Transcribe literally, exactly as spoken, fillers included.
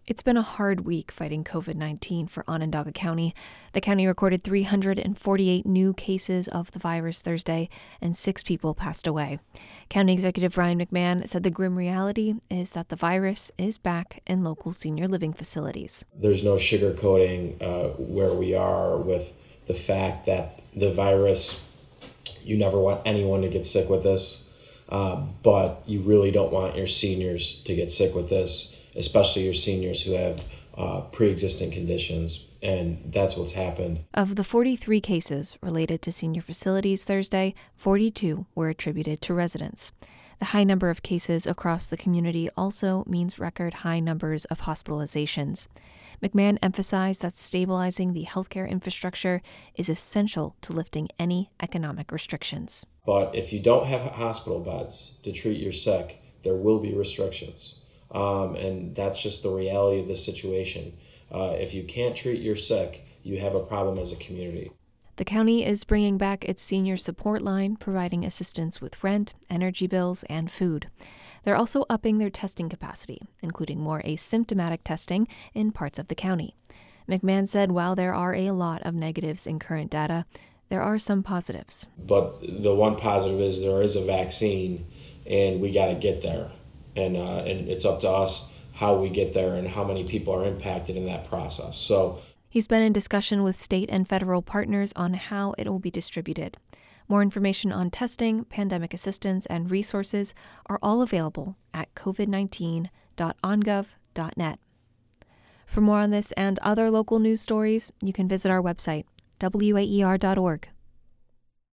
It's been a hard week fighting covid nineteen for Onondaga County. The county recorded three hundred forty-eight new cases of the virus Thursday, and six people passed away. County Executive Ryan McMahon said the grim reality is that the virus is back in local senior living facilities. There's no sugarcoating uh, where we are with the fact that the virus, you never want anyone to get sick with this, uh, but you really don't want your seniors to get sick with this, especially your seniors who have uh, pre-existing conditions, and that's what's happened. Of the forty-three cases related to senior facilities Thursday, forty-two were attributed to residents. The high number of cases across the community also means record high numbers of hospitalizations. McMahon emphasized that stabilizing the healthcare infrastructure is essential to lifting any economic restrictions. But if you don't have hospital beds to treat your sick, there will be restrictions. Um, and that's just the reality of this situation. Uh, if you can't treat your sick, you have a problem as a community. The county is bringing back its senior support line, providing assistance with rent, energy bills, and food. They're also upping their testing capacity, including more asymptomatic testing in parts of the county. McMahon said while there are a lot of negatives in current data, there are some positives. But the one positive is there is a vaccine, and we got to get there. And, uh, and it's up to us how we get there and how many people are impacted in that process. So he's been in discussion with state and federal partners on how it will be distributed. More information on testing, pandemic assistance, and resources are all available at covid nineteen dot on gov dot net. For more on this and other local news stories, you can visit our website, W A E R dot org.